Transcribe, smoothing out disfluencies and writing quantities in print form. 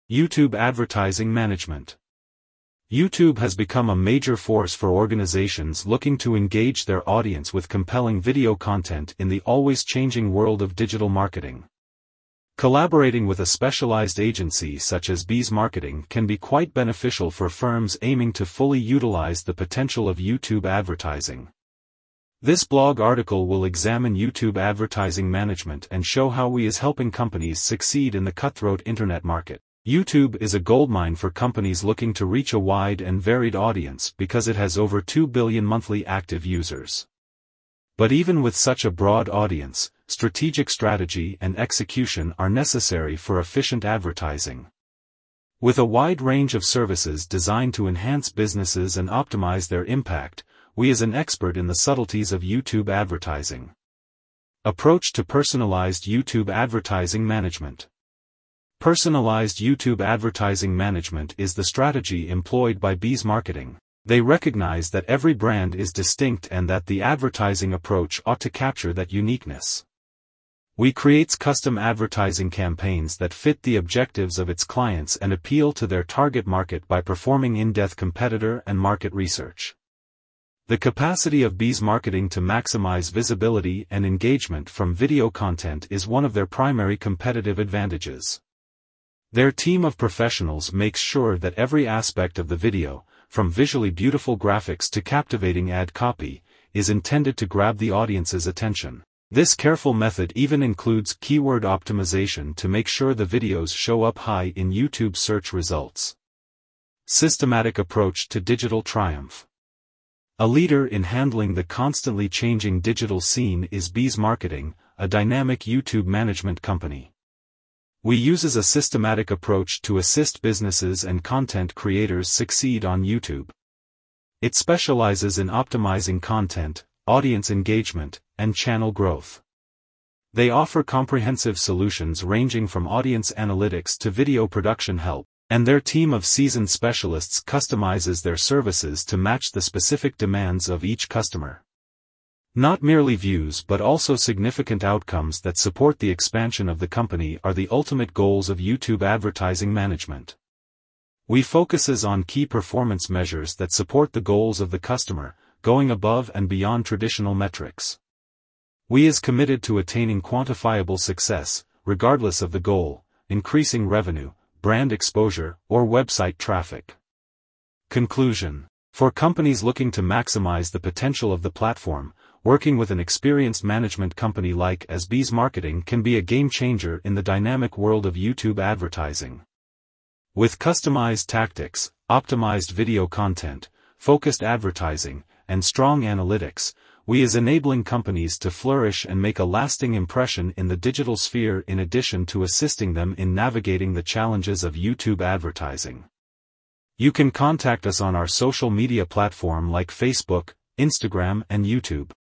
YouTube Advertising Management. YouTube has become a major force for organizations looking to engage their audience with compelling video content in the always-changing world of digital marketing. Collaborating with a specialized agency such as Bees Marketing can be quite beneficial for firms aiming to fully utilize the potential of YouTube advertising. This blog article will examine YouTube advertising management and show how we is helping companies succeed in the cutthroat internet market. YouTube is a goldmine for companies looking to reach a wide and varied audience because it has over 2 billion monthly active users. But even with such a broad audience, strategic strategy and execution are necessary for efficient advertising. With a wide range of services designed to enhance businesses and optimize their impact, we is an expert in the subtleties of YouTube advertising. Approach to personalized YouTube advertising management. Personalized YouTube advertising management is the strategy employed by Bees Marketing. They recognize that every brand is distinct and that the advertising approach ought to capture that uniqueness. We creates custom advertising campaigns that fit the objectives of its clients and appeal to their target market by performing in-depth competitor and market research. The capacity of Bees Marketing to maximize visibility and engagement from video content is one of their primary competitive advantages. Their team of professionals makes sure that every aspect of the video, from visually beautiful graphics to captivating ad copy, is intended to grab the audience's attention. This careful method even includes keyword optimization to make sure the videos show up high in YouTube search results. Systematic approach to digital triumph. A leader in handling the constantly changing digital scene is Bees Marketing, a dynamic YouTube management company. We uses a systematic approach to assist businesses and content creators succeed on YouTube. It specializes in optimizing content, audience engagement, and channel growth. They offer comprehensive solutions ranging from audience analytics to video production help, and their team of seasoned specialists customizes their services to match the specific demands of each customer. Not merely views but also significant outcomes that support the expansion of the company are the ultimate goals of YouTube advertising management. We focuses on key performance measures that support the goals of the customer, going above and beyond traditional metrics. We is committed to attaining quantifiable success, regardless of the goal, increasing revenue, brand exposure, or website traffic. Conclusion. For companies looking to maximize the potential of the platform, working with an experienced management company like Bees Marketing can be a game changer in the dynamic world of YouTube advertising. With customized tactics, optimized video content, focused advertising, and strong analytics, we is enabling companies to flourish and make a lasting impression in the digital sphere in addition to assisting them in navigating the challenges of YouTube advertising. You can contact us on our social media platform like Facebook, Instagram, and YouTube.